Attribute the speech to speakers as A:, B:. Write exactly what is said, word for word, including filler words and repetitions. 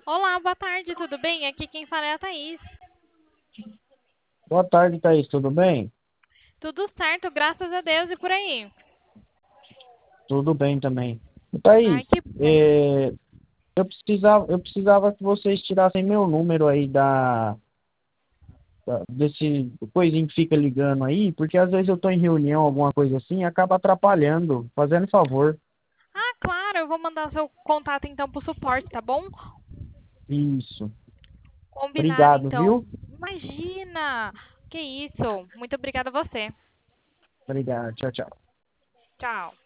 A: Olá, boa tarde, tudo bem? Aqui quem fala é a Thaís.
B: Boa tarde, Thaís, tudo bem?
A: Tudo certo, graças a Deus e por aí.
B: Tudo bem também. Thaís,
A: Ai, que bom.
B: é, eu precisava, eu precisava que vocês tirassem meu número aí da, da- desse coisinho que fica ligando aí, porque às vezes eu estou em reunião, alguma coisa assim, e acaba atrapalhando, fazendo favor.
A: Ah, claro, eu vou mandar seu contato então pro suporte, tá bom?
B: Isso.
A: Combinado
B: Obrigado,
A: então.
B: viu?
A: Imagina! Que isso? Muito obrigada a você.
B: Obrigado. Tchau, tchau.
A: Tchau.